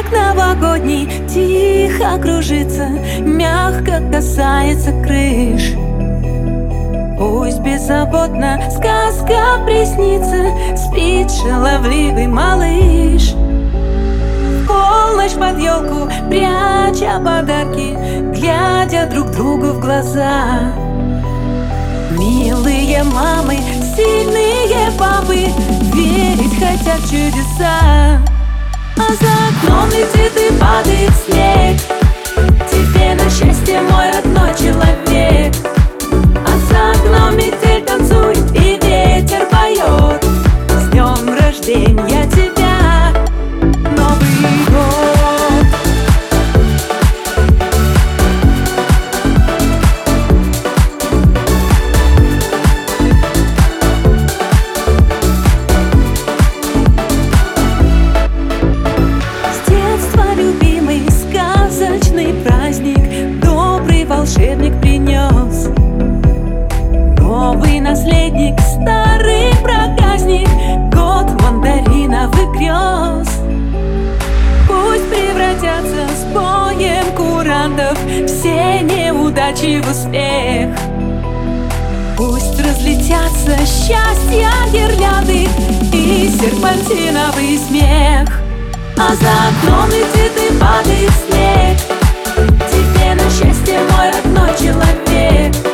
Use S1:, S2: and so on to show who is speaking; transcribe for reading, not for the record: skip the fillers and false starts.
S1: новогодний тихо кружится, мягко касается крыш. Пусть беззаботно сказка приснится, спит шаловливый малыш. В полночь под елку, пряча подарки, глядя друг другу в глаза. Милые мамы, сильные папы, верить хотят в чудеса. А за окном летит и падает снег, тебе на счастье, мой родной человек. А за окном метель танцует и ветер поет: с днем рождения тебя, Новый год. С детства любимый сказочный праздник добрый волшебник принес. Новый наследник, старый проказник, год мандариновых грез. Пусть превратятся с боем курантов все неудачи в успех. Пусть разлетятся счастья гирлянды и серпантиновый смех. А за окном летит и падает снег, тебе на счастье, мой родной человек.